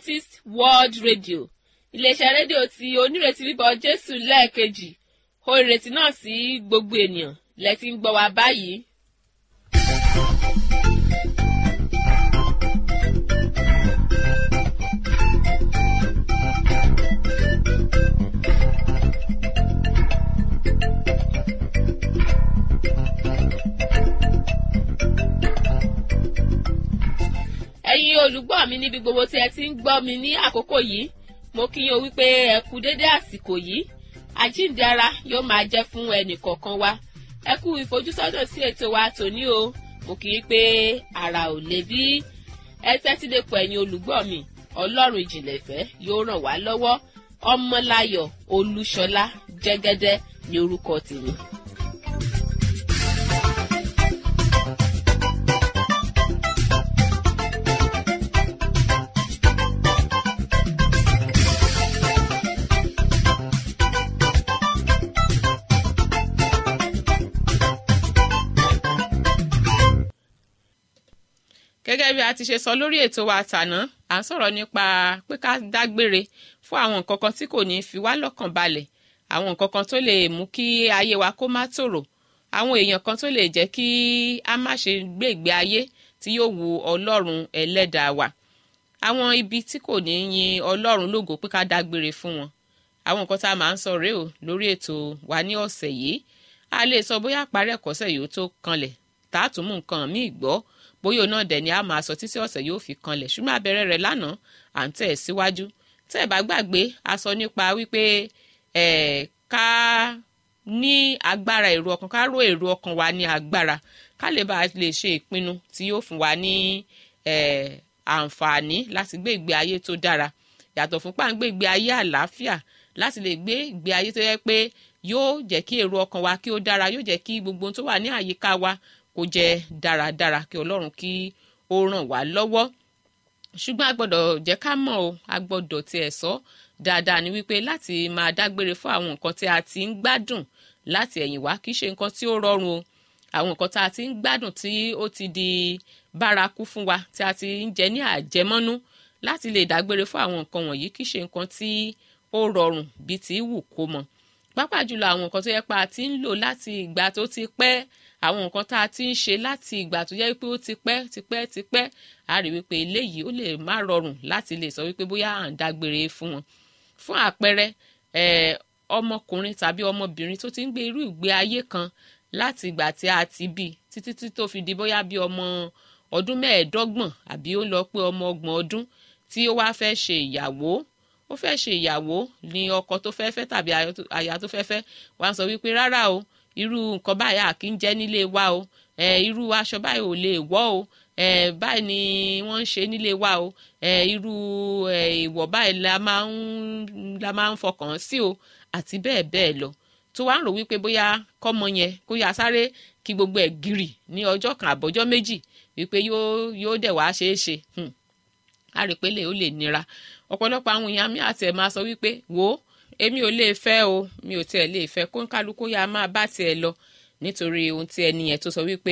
Adventist World Radio iléeṣẹ́ rédíò tí onírètí bíbọ̀ Jésù lẹ́ẹ̀kejì ó ìrètí náà sí gbogbo ènìyàn lẹ́tí ń gbọ́ wa báyìí. ẹ̀yin olùgbọ́ mi níbi gbogbo tí ẹ ti ń gbọ́ mi ní àkókò yìí mo kí yín o wípé ẹ kú dédé àsìkò yìí àjíǹde ara yóò máa jẹ́ fún ẹnì kọ̀ọ̀kan wa ẹ kú ìfojúsọ́nà sí ètò wa tòní o mo kí yín pé ara ò lè bí ẹ tẹ́tí lè pọ̀ ẹ̀yin olùgbọ́ mi ọlọ́run ìjìnlẹ̀ ìfẹ́ yóò ràn wá lọ́wọ́ ọmọláyọ̀ olúṣọlá jẹ́gẹ́dẹ́ ní orúkọ tèmi. gẹ́gẹ́ bí a ti ṣe sọ lórí ètò wa tàná à ń sọ̀rọ̀ nípa pé ká dágbére fún àwọn nǹkan kan tí kò ní fi wá lọ́kàn balẹ̀ àwọn nǹkan kan tó lè mú kí ayé wa kó má tòrò àwọn èèyàn kan tó lè jẹ́ kí a má ṣe gbé ìgbé ayé tí yóò wu ọlọ́run ẹlẹ́dàá wa àwọn ibi tí kò ní yin ọlọ́run lógo pé ká dágbére fún wọn àwọn nǹkan tá a máa ń sọ rèé o lórí ètò wa ní ọ̀sẹ̀ yìí a lè sọ bóyá àparí ẹ̀kọ́sẹ̀ yìí ó tó kanlẹ̀ tá a tún mú nǹkan míì gbọ́ bóyá náà dẹ̀ ni a máa sọ títí ọ̀sẹ̀ yóò fi kanlẹ̀ ṣùgbọ́n abẹ́rẹ́ rẹ̀ lánàá à ń tẹ̀ síwájú tẹ́ ẹ̀ bá gbàgbé a sọ nípa wípé ká ní agbára èrò ọkàn ká ró èrò ọkàn wa ní agbára ká lè bá a lè ṣe ìpinnu tí yóò fún wa ní àǹfààní láti gbé ìgbé ayé tó dára yàtọ̀ fún pàǹgbé ìgbé ayé àlàáfíà láti lè gbé ìgbé ayé tó yẹ pé yóò jẹ́ kí èrò ọkàn wa kí ó dára yóò jẹ́ kí gbogbo tó wà ní àyíká wa kó jẹ́ dáradára kí ọlọ́run kí ó ràn wá lọ́wọ́ ṣùgbọ́n a gbọ́dọ̀ jẹ́ ká mọ̀ o a gbọ́dọ̀ tiẹ̀ sọ dáadáa ni wípé láti máa dágbére fún àwọn nǹkan tí a ti ń gbádùn láti ẹ̀yìn wá kì í ṣe nǹkan tí ó rọrùn o àwọn nǹkan tá a ti ń gbádùn tí ó ti di bárakú fún wa tí a ti ń jẹ ní àjẹmọ́nú láti lè dágbére fún àwọn nǹkan wọ̀nyí kì í ṣe nǹkan tí ó rọrùn bíi ti wù kó mọ pàápàá jùlọ àwọn nǹkan tó yẹ pé a ti ń lò láti ìgbà tó ti pẹ́ àwọn nǹkan tá a ti ń ṣe láti ìgbà tó yẹ pé ó ti pẹ́ a rí wípé eléyìí ó lè má rọrùn láti lè sọ wípé bóyá à ń dágbére fún wọn fún àpẹẹrẹ ọmọkùnrin tàbí ọmọbìnrin tó ti ń gbé irú ìgbé ayé kan láti ìgbà tí a ti bí títí tí tó fi di bóyá bí ọmọ ọdún 25 àbí ó lọ pé ọmọ 30 ọdún tí ó wá fẹ́ ṣe ìyàwó ó fẹ́ ṣe ìyàwó ní ọkọ tó fẹ́ fẹ́ tàbí aya tó fẹ́ fẹ́ wá ń sọ wípé rárá o irú nǹkan báyìí à kì í jẹ́ nílé wa o irú aṣọ báyìí ò lè wọ̀ o báyìí ni wọ́n ń ṣe nílé wa o irú ìwọ̀ báyìí la máa ń fọkàn sí o àti bẹ́ẹ̀ bẹ́ẹ̀ lọ tó wá ń rò wípé bóyá kọ́mọ yẹn kó yá sáré kí gbogbo ẹ̀ gírì ní ọjọ́ kan àbọ̀jọ́ méjì wípé yóò dẹ̀ wá ṣeé ṣe a rí pé ó lè nira ọ̀pọ̀lọpọ̀ àwọn èèyàn mi àti ẹ̀ máa sọ wípé wò ó èmi ò lè fẹ́ o mi ò tiẹ̀ lè fẹ́ kó ń kálukú yá máa bá tiẹ̀ lọ nítorí ohun tí ẹni yẹn tó sọ wípé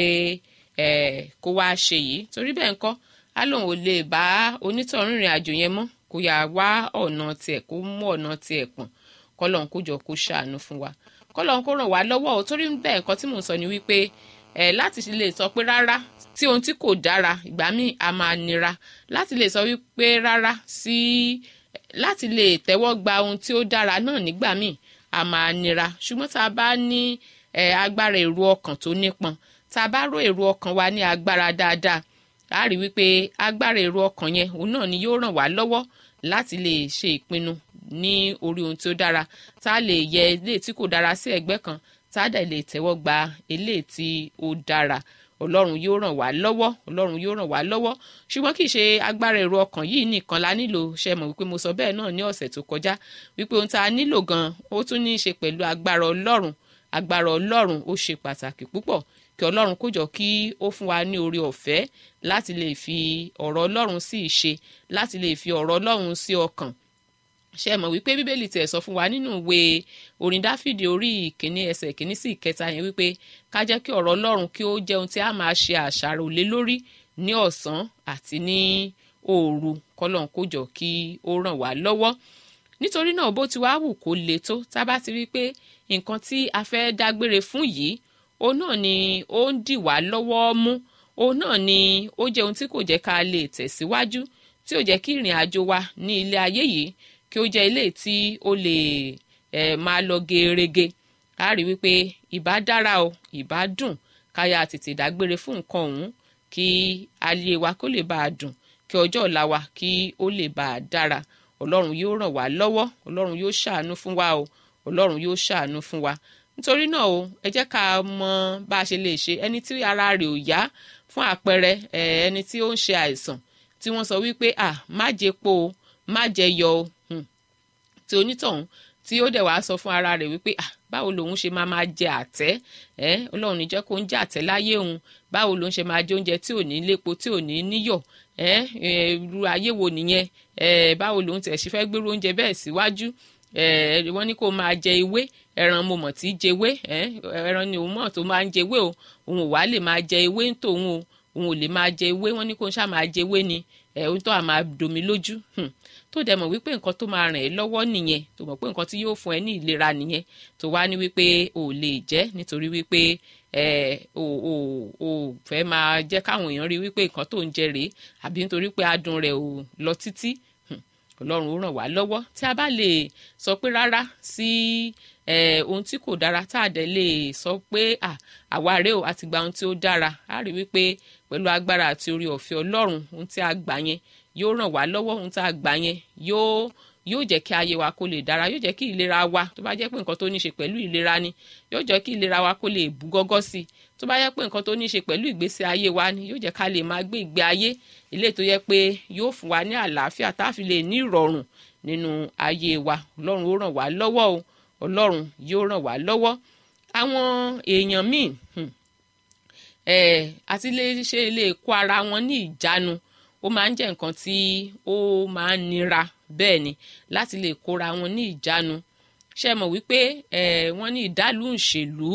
kó wá ṣe yìí torí bẹ́ẹ̀ ńkọ́ á lóun ò lè bá onítọ̀hún rìnrìn àjò yẹn mọ́ kó yá wá ọ̀nà tiẹ̀ kó mú ọ̀nà tiẹ̀ pọ̀n kọ́lọ́n kó jọ kó ṣàánú fún wa kọ́lọ́n kó ràn wá lọ́wọ́ o torí bẹ́ẹ̀ ńkọ́ tí mò ń sọ ni wípé láti lè sọ pé rárá tí ohun tí kò dára ìgbà míì a máa nira láti lè sọ wípé rárá sí láti lè tẹ́wọ́ gba ohun tí ó dára náà nígbà míì a máa nira ṣùgbọ́n tá a bá ní agbára èrò ọkàn tó nípọn tá a bá ró èrò ọkàn wa ní agbára dáadáa a rí wípé agbára èrò ọkàn yẹn òun náà ni yóò ràn wá lọ́wọ́ láti lè ṣe ìpinnu ní orí ohun tí ó dára tá a lè yẹ eléyìí tí kò dára sí ẹ̀gbẹ́ kan tá a dẹ̀ lè tẹ́wọ́ gba eléyìí tí ó dára ọlọ́run yóò ràn wá lọ́wọ́ ọlọ́run yóò ràn wá lọ́wọ́ ṣùgbọ́n kì í ṣe agbára èrò ọkàn yìí nìkan la nílò ṣe mọ̀ wípé mo sọ bẹ́ẹ̀ náà ní ọ̀sẹ̀ tó kọjá wípé ohun tá a nílò gan ó tún ní í ṣe pẹ̀lú agbára ọlọ́run ó ṣe pàtàkì púpọ̀ kí ọlọ́run kó jọ kí ó fún wa ní oore ọ̀fẹ́ láti lè fi ọ̀rọ̀ ọlọ́run sí ìṣe láti lè fi ọ̀rọ̀ ọlọ́run sí ọkàn ṣe mọ̀ wípé bíbélì tẹ̀ sọ fún wa nínú ìwé orin dáfídì orí 1 ẹsẹ̀ 1 sí 3 yẹn wípé ká jẹ́ kí ọ̀rọ̀ ọlọ́run kí ó jẹ́ ohun tí a máa ṣe àṣàrò lé lórí ní ọ̀sán àti ní òru kọ́lọ́n kó jọ kí ó ràn wá lọ́wọ́ nítorí náà bó ti wá wù kó le tó tá a bá ti rí i pé nǹkan tí a fẹ́ dágbére fún yìí òun náà ni ó ń dì wá lọ́wọ́ mú òun náà ni ó jẹ́ ohun tí kò jẹ́ ká lè tẹ̀síwájú tí ó jẹ́ kí ìrìn àjò wa ní ilé ayé yìí kí ó jẹ́ ilé tí ó lè máa lọ gerege a rí wípé ìbá dára o ìbá dùn káyà tètè dágbére fún nǹkan ọ̀hún kí ayé wa kó lè bá a dùn kí ọjọ́ ọ̀la wa kí ó lè bá a dára ọlọ́run yóò ràn wá lọ́wọ́ ọlọ́run yóò ṣàánú fún wa o ọlọ́run yóò ṣàánú fún wa nítorí náà o ẹ jẹ́ ká mọ bá a ṣe lè ṣe ẹni tí ara rẹ̀ ò yá fún àpẹẹrẹ ẹni tí ó ń ṣe àìsàn tí wọ́n sọ wípé má jẹ epo o má jẹ yọ o tí onítọ̀hún tí ó dẹ̀ wá sọ fún ara rẹ̀ wípé báwo lòun ṣe máa jẹ àtẹ́ ọlọ́run ní jẹ́ kó ń jẹ àtẹ́ láyé òun báwo lòun ṣe máa jẹ oúnjẹ tí ò ní lépo tí ò ní níyọ̀ irú ayé wo nìyẹn báwo lòun tẹ̀ ṣe fẹ́ gbérú oúnjẹ bẹ́ẹ̀ síwájú wọ́n ní kó máa jẹ ewé ẹran mo mọ̀ tí jẹwé ẹran ni òun mọ̀ tó máa ń jẹwé o òun ò wá lè máa jẹ ewé ń tòun o òun ò lè máa jẹ ewé wọ́n ní kó ń ṣáà máa jẹwé ni òun tó à máa domi lójú tó dẹ̀ mọ̀ wípé nǹkan tó máa ràn ẹ́ lọ́wọ́ nìyẹn tó mọ̀ pé nǹkan tí yóò fún ẹ ní ìlera nìyẹn tó wá ní wípé ò lè jẹ́ nítorí wípé ò fẹ́ máa jẹ́ káwọn èèyàn rí wípé nǹkan tó ń jẹ rèé àbí nítorí pé adùn rẹ̀ ò lọ títí ọlọ́run ó ràn wá lọ́wọ́ tí a bá lè sọ pé rárá sí ohun tí kò dára tá a dẹ̀ lè sọ pé àwa rèé o àti gba ohun tí ó dára a rí wípé pẹ̀lú agbára àti orí ọ̀fẹ́ ọlọ́run ohun tí a gbà yẹn yóò ràn wá lọ́wọ́ ohun tí a gbà yẹn yóò jẹ́ kí ayé wa kó lè dára yóò jẹ́ kí ìlera wa tó bá jẹ́ pé nǹkan tó ní ṣe pẹ̀lú ìlera ni yóò jẹ́ kí ìlera wa kó lè bú gọ́gọ́ sí i tó bá jẹ́ pé nǹkan tó ní ṣe pẹ̀lú ìgbésí ayé wa ni yóò jẹ́ ká lè máa gbé ìgbé ayé ilé tó yẹ pé yóò fún wa ní àlàáfíà tá a fi lè ní ìrọ̀rùn nínú ayé wa ọlọ́run ó ràn wá lọ́wọ́ o ọlọ́run yóò ràn wá lọ́wọ́ àwọn èèyàn míì àti lè kó ara wọn ní ìjánu ó máa ń jẹ́ nǹkan tí ó máa ń nira bẹ́ẹ̀ ni láti lè kóra wọn ní ìjánu ṣe mọ̀ wípé wọ́n ní ìdálù ìṣèlú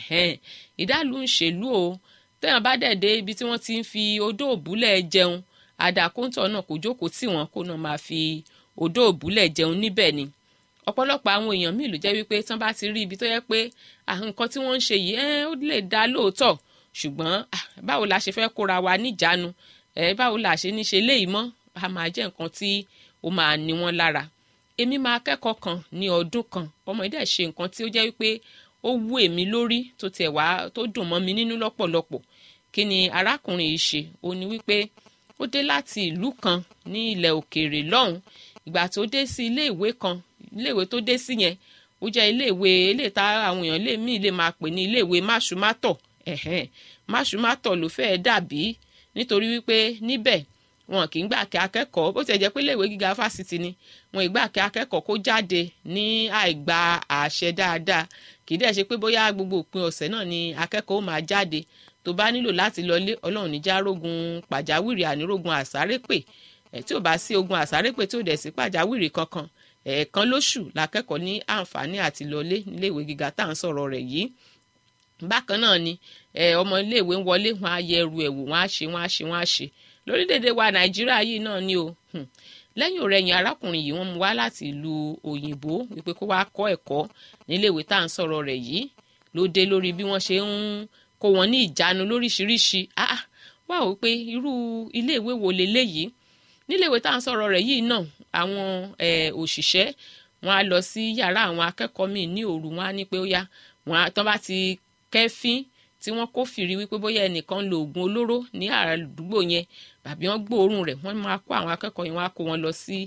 ìdálù ìṣèlú o tẹ́yàn bá dẹ̀ dé ibi tí wọ́n ti ń fi odó òbúlẹ̀ jẹun àdàkóńtọ̀ náà kò jókòó tì wọ́n kó náà máa fi odó òbúlẹ̀ jẹun níbẹ̀ ni ọ̀pọ̀lọpọ̀ àwọn èèyàn míì ló jẹ́ wípé tán bá ti rí ibi tó yẹ pé nǹkan tí wọ́n ń ṣe yìí ó lè dá lóòótọ́ ṣùgbọ́n báwo la ṣe fẹ́ kóra wa níjánu báwo la ṣe ní ṣe léyìí mọ́ a máa jẹ́ nǹkan tí ó máa ní wọ́n lára èmi máa kẹ́kọ̀ọ́ kan ní ọdún kan ọmọ ìdá ṣe nǹkan tí ó jẹ́ wípé ó wú èmi lórí tó tiẹ̀ wá tó dùn mọ́ mi nínú lọ́pọ̀lọpọ̀ kí ni arákùnrin yìí ṣe ó ní wípé ó dé láti ìlú kan ní ilẹ̀ òkèèrè lọ́hùn ìgbà tó dé sí ilé ìwé kan ilé ìwé tó dé sí yẹn ó jẹ́ ilé ìwé ilé tá àwọn èèyàn míì lè máa pè ní ilé ìwé máṣúmátọ̀ máṣúmátọ̀ ló fẹ́ẹ́ dàbí nítorí wípé níbẹ̀ wọn kì í gbà kí akẹ́kọ̀ọ́ bó ti jẹ́ pé iléèwé gíga fásitì ni wọn ì gbà kí akẹ́kọ̀ọ́ kó jáde ní àìgbà àṣẹ dáadáa kì í dẹ̀ ṣe pé bóyá gbogbo òpin ọ̀sẹ̀ náà ni akẹ́kọ̀ọ́ máa jáde tó bá nílò láti lọlé ọlọ́run níjà rógun pàjáwìrì ànírógun àsárépè tí ò bá sí ogun àsárépè tí ò dẹ̀ sí pàjáwìrì kankan ẹ̀ẹ̀kan lóṣù lakẹ́kọ̀ọ́ ní àǹfààní àti lọlé níléèwé gíga tá à ń sọ̀rọ̀ rẹ̀ yìí bákan náà ni ọmọ iléèwé ń wọlé wọn á yẹ ẹrù ẹ̀wò wọn á ṣe lórílẹ̀‐èdè wa nàìjíríà yìí náà ni o lẹ́yìn ọ̀rẹ́yìn arákùnrin yìí wọ́n mú wá láti ìlú òyìnbó wípé kó wá kọ́ ẹ̀kọ́ níléèwé tá à ń sọ̀rọ̀ rẹ̀ yìí ló dé lórí bí wọ́n ṣe ń kó wọn ní ìjánu lóríṣiríṣi wá wò pé irú iléèwé wo leléyìí níléèwé tá à ń sọ̀rọ̀ rẹ̀ yìí náà àwọn òṣìṣẹ́ wọn á lọ sí yàrá àwọn akẹ́kọ̀ọ́ míì ní òru wọn á ní pé ó yá wọn tán bá ti kẹ́fín tí wọ́n kófìrí wípé bóyá ẹnìkan lo oògùn olóró ní àdúgbò yẹn tàbí wọ́n gbóòórùn rẹ̀ wọ́n máa kó àwọn akẹ́kọ̀ọ́ yẹn wọ́n á kó wọn lọ sí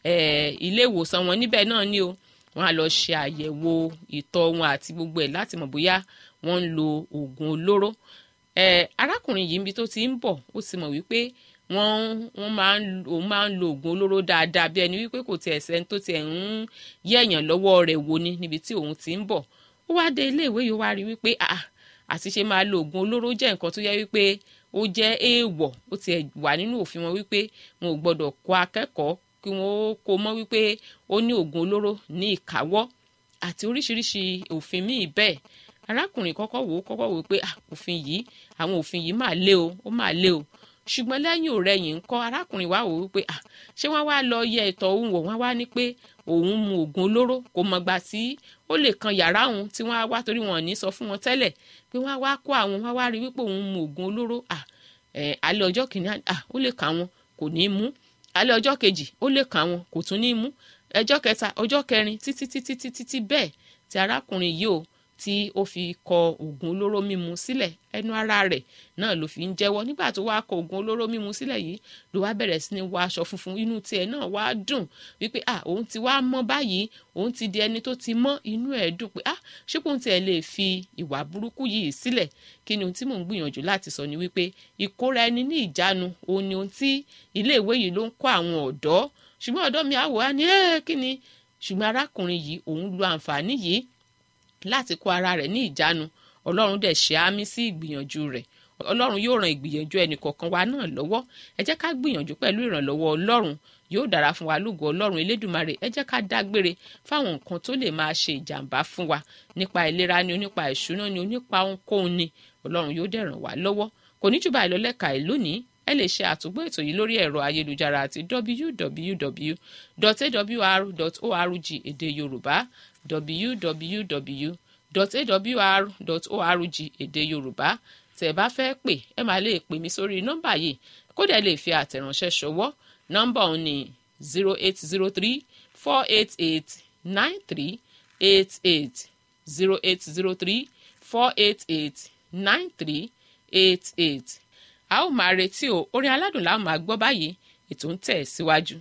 ilé ìwòsàn wọn níbẹ̀ náà ni o wọ́n á lọ ṣe àyẹ̀wò ìtọ̀ wọn àti gbogbo ẹ̀ láti mọ̀ bóyá wọ́n ń lo oògùn olóró arákùnrin yìí níbi tó ti ń bọ̀ ó ti mọ̀ wípé òun máa ń lo oògùn olóró dáadáa bí ẹni wípé kò tiẹ̀ sẹ́ni tó tiẹ̀ ń yẹ̀yàn lọ́wọ́ rẹ̀ wò ni níbi tí òun ti ń bọ̀ ó wá dé ilé ìwé yìí wá rí wípé àti ṣe máa lo oògùn olóró jẹ́ nǹkan tó yẹ wípé ó jẹ́ èèwọ̀ ó ti wà nínú òfin wọn wípé wọn ò gbọ́dọ̀ kọ́ akẹ́kọ̀ọ́ kí wọ́n kó mọ́ wípé ó ní oògùn olóró ní ìkáwọ́ àti oríṣiríṣi òfin míì bẹ́ẹ̀ arákùnrin kọ́kọ́ wò pé òfin yìí àwọn òfin yìí máa lé o ó máa lé o ṣùgbọ́n lẹ́yìn ọ̀rẹ̀yìn ńkọ́ arákùnrin wa wò wípé ṣé wọ́n wá lọ yẹ ìtọ̀ òun wò wọ́n wá ní pé òun mu oògùn olóró kò mọ̀gbà tí ó lè kan yàrá òun tí wọ́n á wá torí wọn ò ní sọ fún wọn tẹ́lẹ̀ pé wọ́n á wá kó àwọn wọ́n á wá rí wípé òun mu oògùn olóró alẹ́ ọjọ́ kìíní ó lè kà wọn kò ní mú alẹ́ ọjọ́ kejì ó lè kà wọn kò tún ní mú ọjọ́ kẹta ọjọ́ kẹrin títí bẹ́ẹ̀ tí arákùnrin yìí ó tí ó fi kọ oògùn olóró mímu sílẹ̀ ẹnu ara rẹ̀ náà ló fi ń jẹ́wọ́ nígbà tó wá kọ oògùn olóró mímu sílẹ̀ yìí ló wá bẹ̀rẹ̀ sí ní wọ aṣọ funfun inú tiẹ̀ náà wá dùn wípé òun ti wá mọ́ báyìí òun ti di ẹni tó ti mọ́ inú ẹ̀ dùn pé ṣé kóun tiẹ̀ lè fi ìwà burúkú yìí sílẹ̀ kí ni ohun tí mò ń gbìyànjú láti sọ ni wípé ìkóra ẹni ní ìjánu òun ni ohun tí iléèwé yìí ló ń kọ́ àwọn ọ̀dọ́ ṣùgbọ́n ọ̀dọ́ mi àwọ̀ á ní kí ni ṣùgbọ́n arákùnrin yìí òun lo àǹfààní yìí láti kó ara rẹ̀ ní ìjánu ọlọ́run dẹ̀ ṣe àmì sí ìgbìyànjú rẹ̀ ọlọ́run yóò ran ìgbìyànjú ẹnìkọ̀ọ̀kan wa náà lọ́wọ́ ẹ jẹ́ ká gbìyànjú pẹ̀lú ìrànlọ́wọ́ ọlọ́run yóò dára fún wa lógo ọlọ́run elédùmarè ẹ jẹ́ ká dágbére fáwọn nǹkan tó lè máa ṣe ìjàmbá fún wa nípa ìlera ni nípa ìṣúná ni nípa ohunkóhun ni ọlọ́run yóò dẹ̀ ràn wá lọ́wọ́ kò ní jù báyìí lọ lẹ́ka ẹ̀ lónìí ẹ lè ṣe àtúgbò ètò yìí lórí ẹ̀rọ ayélujára àti www.awr.org èdè yorùbá www.awr.org èdè yorùbá tẹ́ bá fẹ́ pè ẹ máa lè pè mí sórí nọ́mbà yìí kódà lè fi àtẹ̀ránṣẹ́ ṣọwọ́ nọ́mbà òun ni 0803-488-9388 0803-488-9388 a ó máa retí o orin aládùn la ó máa gbọ́ báyìí ètò ń tẹ̀ síwájú.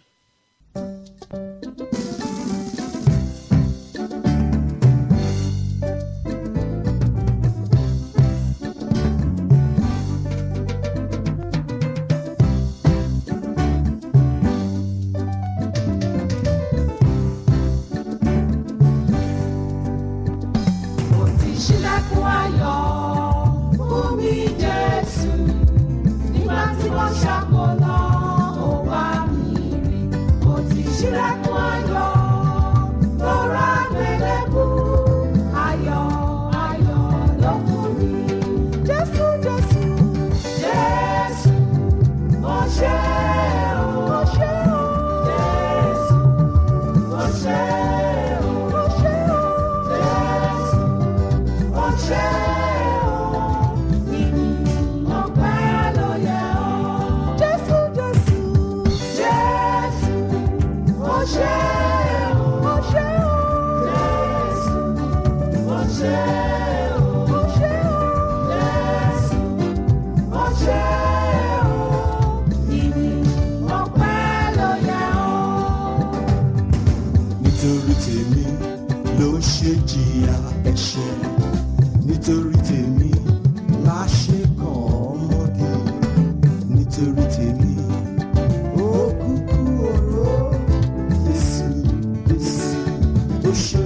Nítorí tèmi la ṣe kàn ọmọdé, nítorí tèmi ó kúkú oró. Jésù, Jésù, ó ṣe.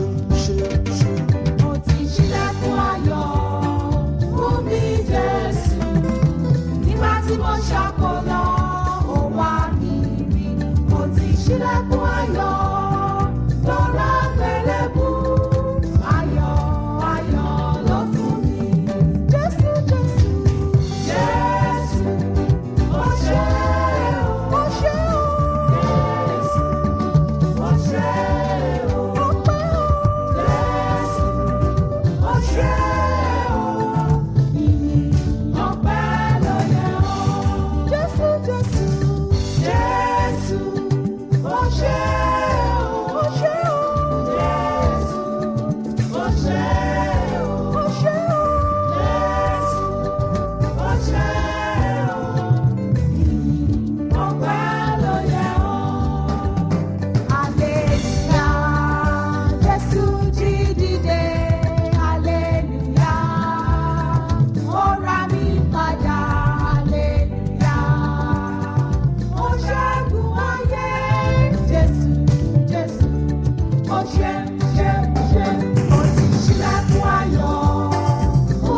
Mo ti ṣílẹ̀kùn ayọ̀ fún mi Jésù, nígbà tí mo ṣàkólọ ó wá mi rí. Mo ti ṣílẹ̀kùn ayọ̀ lọ́rọ̀ pẹ̀lẹ́bù.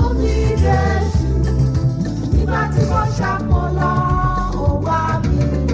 Ṣàkólọ ó wá mi.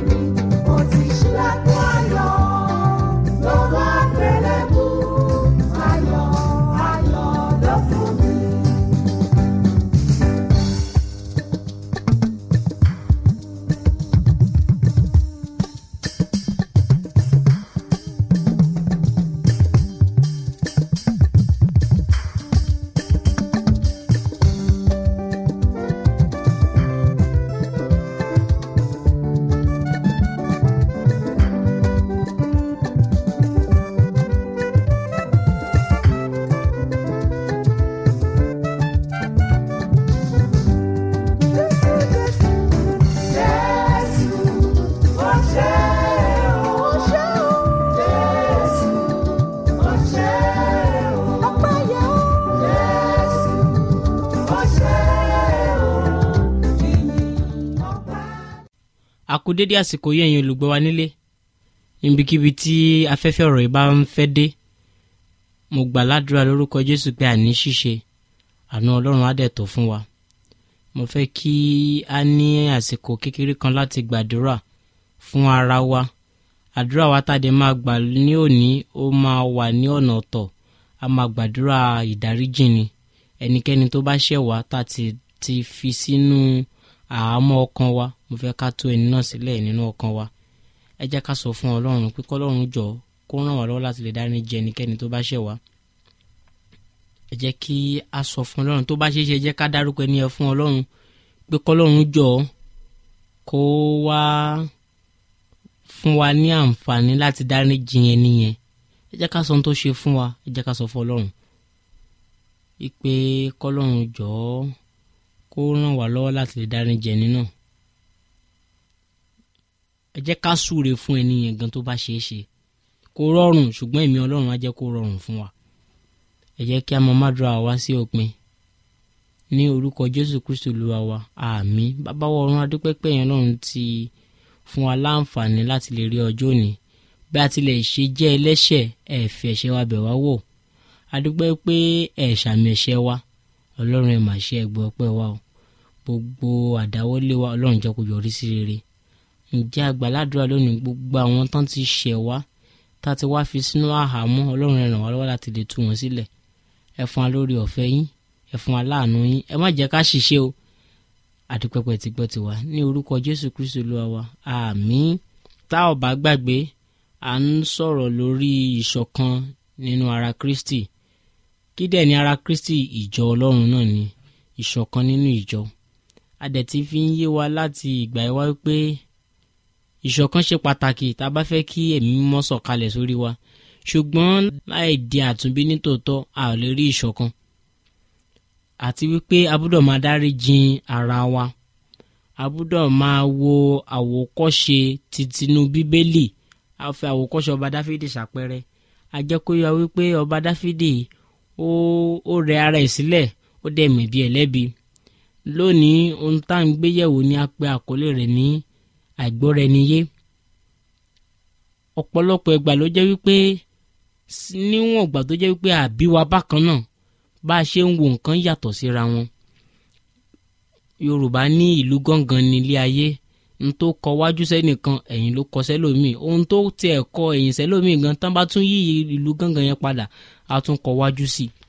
A kú dédé àsìkò yìí ẹ̀yin olùgbọ́ wa nílé níbikíbi tí afẹ́fẹ́ ọ̀rọ̀ yìí bá ń fẹ́ dé. Mo gbà ládùúrà lórúkọ Jésù pé àní ṣíṣe àánú Ọlọ́run á dẹ̀ tó fún wa. Mo fẹ́ kí a ní àsìkò kékeré kan láti gbàdúrà fún ara wa. Àdúrà wa tàdé máa gbà ní òní ó máa wà ní ọ̀nà ọ̀tọ̀. A máa gbàdúrà ìdáríjì ni ẹnikẹ́ni tó bá ṣẹ̀ wá tá ti fi sínú àhámọ́ ọkàn wa. Mo fẹ́ ká tú ẹni náà sílẹ̀ nínú ọkàn wa. Ẹ jẹ́ ká sọ fún Ọlọ́run pé k'Ọlọ́run jọ̀ọ́ kó ràn wá lọ́wọ́ láti lè dáríjì ẹnikẹ́ni tó bá ṣẹ̀ wá. Ẹ jẹ́ kí a sọ fún Ọlọ́run tó bá ṣe é ṣe, ẹ jẹ́ ká dárúkọ ẹni yẹn fún Ọlọ́run pé k'Ọlọ́run jọ̀ọ́ kó wá fún wa ní àǹfààní láti dáríjì ẹni yẹn. Ẹ jẹ́ ká sọ ohun tó ṣe fún wa. Ẹ jẹ́ ká sọ fún Ọlọ́run pé k'Ọlọ́run jọ̀ọ́ kó ràn wá lọ́wọ́ láti lè dáríjì ẹni náà. Ẹ jẹ́ ká súre fún ẹni yẹn gan tó bá ṣe é ṣe. Kó rọrùn ṣùgbọ́n ẹ̀mí Ọlọ́run á jẹ́ kó rọrùn fún wa. Ẹ jẹ́ kí a mọ mádùúrà wá sí òpin ní orúkọ Jésù Kristi Olúwa wa. Àmín. Bàbá wa ọ̀run, a dúpẹ́ pé ẹ̀yin Ọlọ́run ti fún wa láǹfààní láti lè rí ọjọ́ òní. Bí a tilẹ̀ ṣe jẹ́ ẹlẹ́ṣẹ̀, ẹ fi ẹ̀ṣẹ̀ wa bẹ̀ wá wò. A dúpẹ́ pé ẹ ṣàmì ẹ̀ṣẹ̀ wa. Ọlọ́run ẹ máa ṣe ẹgbẹ́ ọpẹ́ wa o. Gbogbo àdáwọ́lé wa Ọlọ́run jẹ́ kó yọrí sí rere. Ǹjẹ́ a gbà ládùúrà lónìí gbogbo àwọn tán ti ṣẹ̀ wá tá ti wá fi sínú àhámọ́, Ọlọ́run ẹ ràn wá lọ́wọ́ láti lè tú wọn sílẹ̀. Ẹ fún wa lórí ọ̀fẹ́ yín, ẹ fún wa láàánú yín, ẹ má jẹ́ ká ṣìṣe o. Àdúpẹ́pẹ́ ti gbọ́ tiwa ní orúkọ Jésù Kristi Olúwa wa. Àmín. Tá ò bá gbàgbé, à ń sọ̀rọ̀ lórí ìṣọ̀kan nínú ara Kristi. Kí dẹ̀ ni ara Kristi? Ìjọ Ọlọ́run náà ni ìṣọ̀kan nínú ìjọ. A dẹ̀ ti fi ń yé wa láti ìgbà yìí wá pé ìṣọ̀kan ṣe pàtàkì tá a bá fẹ́ kí ẹ̀mí mímọ́ sọ̀kalẹ̀ sórí wa. Ṣùgbọ́n láì di àtúnbí nítòótọ́ a ò lè rí ìṣọ̀kan. Àti wípé a gbọ́dọ̀ máa dáríjì ara wa. A gbọ́dọ̀ máa wo àwòkọ́ṣe tinú Bíbélì. A fi àwòkọ́ṣe ọba Dáfídì ṣàpẹẹrẹ. A jẹ́ kó yọ wípé ọba Dáfídì ó rẹ ara ẹ̀ sílẹ̀, ó dẹ̀ mẹ̀bi ẹlẹ́bi. Lónìí ohun tá à ń gbé yẹ̀wò ni a pè àkọlé rẹ̀ ní àìgbọ́ra-ẹni-yé. Ọ̀pọ̀lọpọ̀ ìgbà ló jẹ́ wípé níwọ̀n ìgbà tó jẹ́ wípé àbí wa bákan náà, bá a ṣe ń wo nǹkan yàtọ̀ síra wọn. Yorùbá ní ìlú gángan ní ilé ayé. Ohun tó kọ wájú sẹ́nìkan ẹ̀yìn ló kọ sẹ́lòmíì. Ohun tó tiẹ̀ kọ ẹ̀yìn sẹ́lòmíì gan, tán bá tún yí ìlú gángan yẹn padà á tún kọ wájú sí i.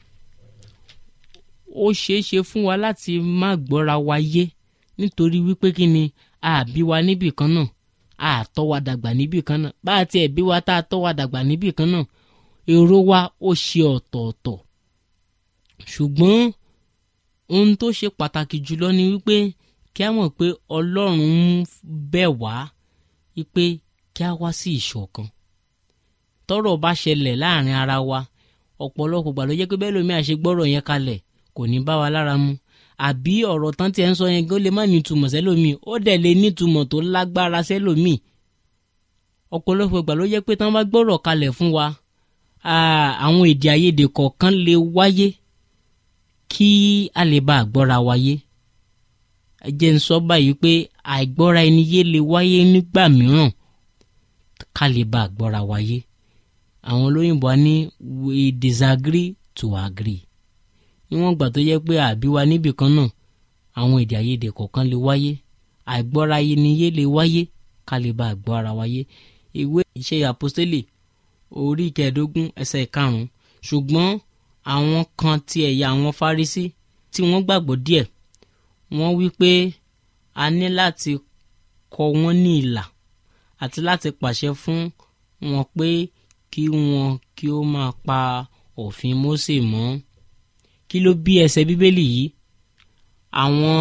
Ó ṣeé ṣe fún wa láti má gbọ́ra wa yé nítorí wípé kí ni àbí wa níbì kan náà, àtọ́ wa dàgbà níbì kan náà. Bá a tiẹ̀ bí wa tá a tọ́ wa dàgbà níbì kan náà, èrò wa ó ṣe ọ̀tọ̀ọ̀tọ̀. Ṣùgbọ́n ohun tó ṣe pàtàkì jùlọ ni wípé kí a mọ̀ pé Ọlọ́run ń bẹ̀ wá wípé kí a wá sí ìṣọ̀kan. Tọ́rọ̀ bá ṣẹlẹ̀ láàrin ara wa, ọ̀pọ̀lọpọ̀ gbà ló jẹ́ pé bẹ́ẹ̀ lómi àṣegbọ́rọ̀ yẹn kalẹ̀ kò ní bá wa lára mu. Àbí ọ̀rọ̀ tán tí ẹ ń sọ yẹn gan lè má nítumọ̀ sẹ́lòmíì, ó dẹ̀ lè nítumọ̀ tó lágbára sẹ́lòmíì. Ọ̀pọ̀lọpọ̀ ìgbà ló jẹ́ pé tán bá gbọ́rọ̀ kalẹ̀ fún wa, àwọn èdè àìyedè kọ̀ọ̀kan lè wáyé kí a lè bá àgbọ́ra wáyé. Ẹ jẹ́ n sọ báyìí pé àìgbọ́ra ẹni yé lè wáyé nígbà mìíràn ká lè bá àgbọ́ra wáyé. Àwọn olóyìnbó á ní we disagree to agree. Níwọ̀n ìgbà tó jẹ́ pé àbí wa níbì kan náà, àwọn èdè àìyedè kọ̀ọ̀kan lè wáyé. Àìgbọ́ra ẹni yé lè wáyé ká lè bá àgbọ́ra wáyé. Ìwé Ìṣe Àpọ́stélì orí 15 ẹsẹ̀ 5. Ṣùgbọ́n àwọn kan ti ẹ̀yà àwọn Fárísí tí wọ́n gbàgbọ́ díẹ̀, wọ́n wí pé a ní láti kọ wọ́n ní ilà àti láti pàṣẹ fún wọn pé kí ó máa pa òfin Mósè mọ́. Kí ló bí ẹsẹ̀ Bíbélì yìí? Àwọn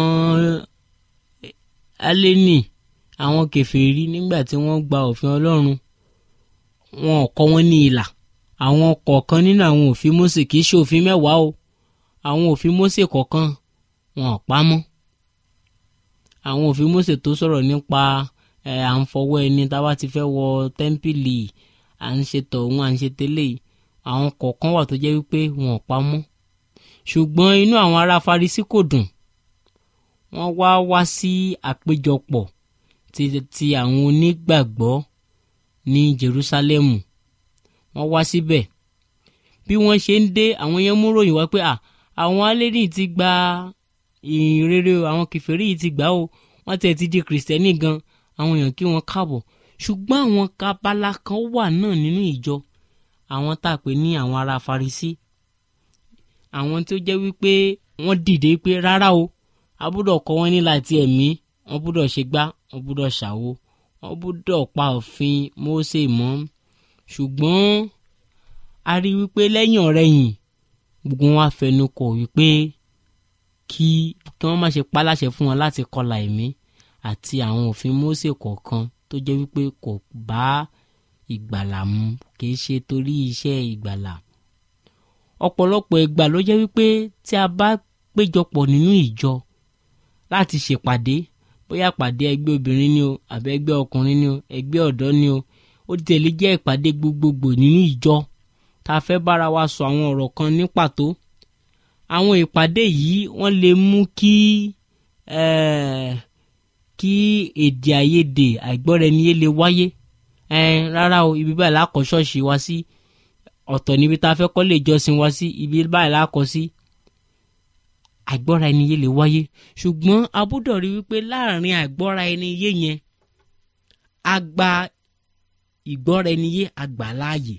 Hélénì, àwọn kèfèrí nígbà tí wọ́n gba òfin Ọlọ́run, wọn ò kọ wọ́n ní ilà. Àwọn kọ̀ọ̀kan nínú àwọn òfin Mósè, kìí ṣe òfin 10 o, àwọn òfin Mósè kọ̀ọ̀kan wọn ò pa mọ́. Àwọn òfin Mósè tó sọ̀rọ̀ nípa à ń fọwọ́ ẹni tá bá ti fẹ́ wọ tẹ́ḿpìlì, à ń ṣe tọ̀hún, à ń ṣe tẹ́lẹ̀, àwọn kọ̀ọ̀kan wà tó jẹ́ wípé wọn ò pa mọ́. Ṣùgbọ́n inú àwọn ará Farisí kò dùn. Wọ́n wá sí àpéjọpọ̀ ti àwọn onígbàgbọ́ ní Jerúsálẹ́mù. Wọ́n wá síbẹ̀ bí wọ́n ṣe ń dé, àwọn yẹn mú ròyìn wá pé àwọn alẹ́rìí ti gba ìrere, àwọn kèfèrí yìí ti gbà ó, wọ́n tẹ̀ ti di kìrìsìtẹ́nì gan, àwọn èèyàn kí wọ́n káàbọ̀. Ṣùgbọ́n àwọn kabala kan wà náà nínú ìjọ, àwọn tá a pè ní àwọn ará Farisí, àwọn tó jẹ́ wípé wọ́n dìde pé rárá o, a gbọ́dọ̀ kọ́ wọn ní láti ẹ̀mí, wọ́n gbọ́dọ̀ ṣe gbá, wọ́n gbọ́dọ̀ ṣàwo, wọ́n gbọ́dọ̀ pa òfin Mósè mọ́. Ṣùgbọ́n a rí wípé lẹ́yìn ọ̀rẹ̀yìn gbogbo wọn á fẹnu kò wípé kí wọ́n má ṣe pa láṣẹ fún wọn láti kọlà ẹ̀mí àti àwọn òfin Mósè kọ̀ọ̀kan tó jẹ́ wípé kò bá ìgbàlà mu, kìí ṣe torí iṣẹ́ ìgbàlà. Ọ̀pọ̀lọpọ̀ ìgbà ló jẹ́ wípé tí a bá péjọpọ̀ nínú ìjọ láti ṣèpàdé, bóyá pàdé ẹgbẹ́ obìnrin ni o, àbí ẹgbẹ́ ọkùnrin ni o, ẹgbẹ́ ọ̀dọ́ ni o, ó tẹ̀lé jẹ́ ìpàdé gbogbogbò nínú ìjọ tá a fẹ́ bára wa sọ àwọn ọ̀rọ̀ kan ní pàtó. Àwọn ìpàdé yìí wọ́n lè mú kí èdè àìyedè àìgbọ́ra-ẹni-yé lè wáyé. Rárá o, ibi báyìí la kọ́ ṣọ́ọ̀ṣì wa sí, ọ̀tọ̀ níbi tá a fẹ́ kọ́ lè jọ́sìn wa sí, ibi báyìí la kọ́ sí. Àìgbọ́ra-ẹni-yé lè wáyé, ṣùgbọ́n a gbọ́dọ̀ rí wípé láàrin àìgbọ́ra-ẹni-yé yẹn a gba ìgbọ́ra-ẹni-yé a gbà láàyè.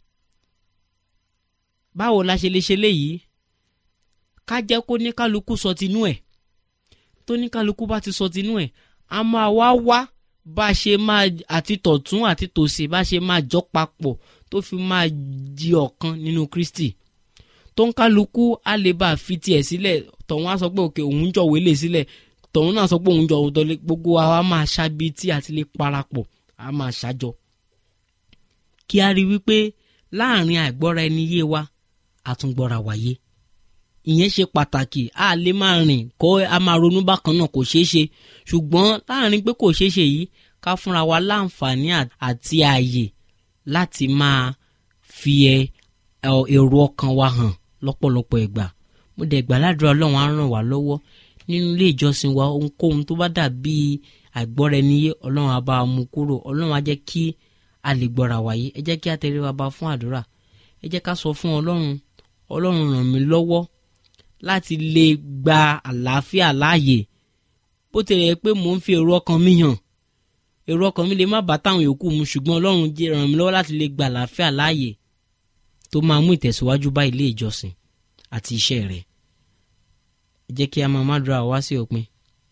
Báwo la ṣe lè ṣe léyìí? Ká jẹ́ kó ní kálukú sọ tinú ẹ̀. Tó ní kálukú bá ti sọ tinú ẹ̀, a máa wá bá ṣe máa àti tọ̀tún àti tòsì bá ṣe máa jọ papọ̀ tó fi máa di ọ̀kan nínú Kristi. Tó ń kálukú á lè bá fi tiẹ̀ sílẹ̀, tọ̀hún á sọ pé òkè òun jọ̀wé lè sílẹ̀, tọ̀hún náà sọ pé òun jọ̀wọ́ tọ́lé, gbogbo wa máa ṣábí tí àti lè parapọ̀, a máa ṣájọ. Kí a rí wípé láàrin àìgbọ́ra-ẹni-yé wa àtúngbọ́ra wáyé. Ìyẹn ṣe pàtàkì. A lè máa rìn kó a máa ronú bákan náà, kò ṣeé ṣe. Ṣùgbọ́n láàrin pé kò ṣeé ṣe yìí, ká fúnra wa láǹfààní àti ààyè láti máa fi èrò ọkàn wa hàn lọ́pọ̀lọpọ̀ ìgbà. Mo dẹ̀ gbàládùra Ọlọ́run á ràn wá lọ́wọ́ nínú ilé ìjọsìn wa. Ohunkóhun tó bá dàbí àìgbọ́ra-ẹni-yé, Ọlọ́run á bá mú kúrò. Ọlọ́run á jẹ́ kí a lè gbọ́ra wáyé. Ẹ jẹ́ kí a tẹríba ba fún àdúrà. Ẹ jẹ́ ká sọ fún Ọlọ́run ràn mí lọ́wọ́ láti lè gba àlàáfíà láàyè. Bó tilẹ̀ pé mò ń fi èrò ọkàn mi hàn, èrò ọkàn mi lè má bá táwọn yòókù mu, ṣùgbọ́n Ọlọ́run jẹ́ ràn mí lọ́wọ́ láti lè gba àlàáfíà láàyè tó máa mú ìtẹ̀síwájú bá ilé ìjọsìn àti iṣẹ́ rẹ̀. Ẹ jẹ́ kí a máa mádùúrà wá sí òpin.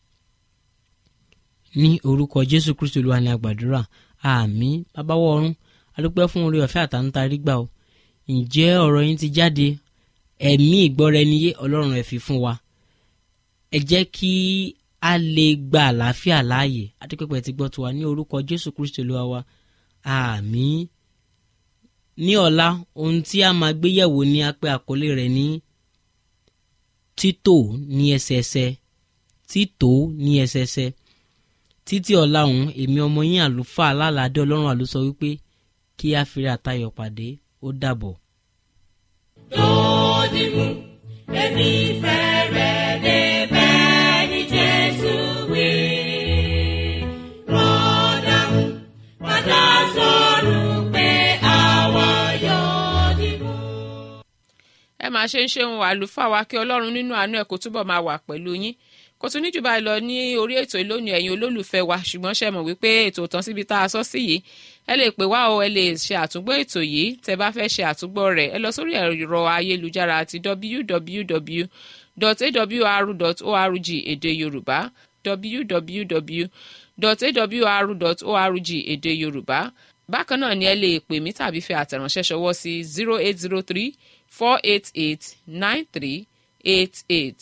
Ní orúkọ Jésù Kristi Olúwa ni a gbàdúrà. Àmín. Baba wa ọ̀run, a dúpẹ́ fún oore ọ̀fẹ́ àtàánú tá a rí gbà o. Ǹjẹ́ ọ̀rọ̀ yín ti jáde? Ẹ̀mí ìgbọ́ra-ẹni-yé Ọlọ́run ẹ fi fún wa. Ẹ jẹ́ kí a lè gba àlàáfíà láàyè. Adúpẹ́ tí gbọ́ tiwa ní orúkọ Jésù Kristi Olúwa wa. Àmín. Ní ọ̀la, ohun tí a máa gbé yẹ̀wò ni a pè àkọlé rẹ̀ ní títò ní ẹsẹẹsẹ. Títò ní ẹsẹẹsẹ. Títí ọ̀la ọ̀hún, èmi ọmọ yín àlùfáà Alálàdé Ọlọ́run àlùsọ wípé kí a fi àtayọ̀ pàdé. Ó dàbọ̀. Dodimu, èmi fẹ́ rẹ̀ débẹ̀ ní Jésù wí. Rọ́dàmù, padà sọ̀rọ̀ pé àwa yóò dìbò. Ẹ máa ṣe ń ṣeun àlùfáà wa, kí Ọlọ́run nínú àánú ẹ̀ kó túbọ̀ máa wà pẹ̀lú yín. Kò tún ní jù báyìí lọ ní orí ètò ìlónìí ẹ̀yin olólùfẹ́ wa, ṣùgbọ́n ṣe mọ̀ wípé ètò tán síbi tá a sọ sí yìí. Ẹ lè pè wá o, ẹ lè ṣe àtúngbọ́ ètò yìí. Tẹ́ bá fẹ́ ṣe àtúngbọ́ rẹ̀, ẹ lọ sórí ẹ̀rọ ayélujára àti www.awr.org èdè Yorùbá, www.awr.org èdè Yorùbá. Bákan náà ni ẹ lè pè mí tàbí fi àtẹ̀ránṣẹ́ ṣọwọ́ sí 0803-488-9388.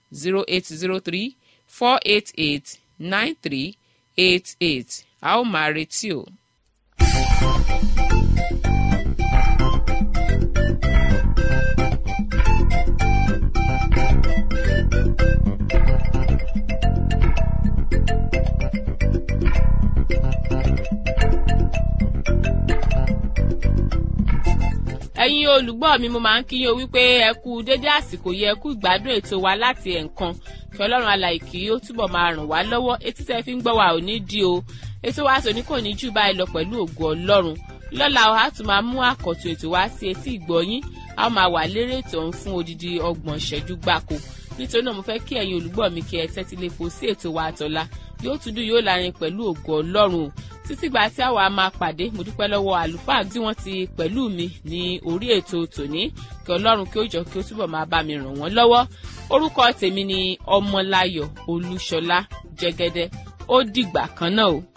0803-488-9388. A ó máa retí o. Ẹ̀yin olùgbọ́ mi, mo máa ń kí yín o wípé ẹ kú dédé àsìkò yẹ kú ìgbádùn ètò wa láti ẹ̀ǹkan kí ọlọ́run alààyè kí ó túbọ̀ máa ràn wá lọ́wọ́. Etí tẹ́ fi ń gbọ́ wa ò ní di o. Ètò wa tòní kò ní jù báyìí lọ pẹ̀lú ògo ọlọ́run. Lọ́la a tún máa mú àkọ́tún ètò wá sí etí ìgbọ́yín. A máa wà lérè ètò ọ̀hún fún odidi 30 ìṣẹ́jú gbáko. Nítorí náà mo fẹ́ kí ẹ̀yin olùgbọ́ mi kí ẹ tẹ́tí lé kó sí ètò wa àtọ̀la. Yóò tún dùn yóò lárin pẹ̀lú ògo ọlọ́run o. Títí gbà tí àwa máa pàdé, mo dúpẹ́ lọ́wọ́ àlùfáà tí wọ́n ti pẹ̀lú mi ní orí ètò tòní. Kí ọlọ́run kí ó jọ kí ó túbọ̀ máa bá mi ràn wọ́n lọ́wọ́. Orúkọ tèmi ni Ọmọláyọ̀ Olúṣọlá Jẹ́gẹ́dẹ́. Ó dìgbà kan náà o.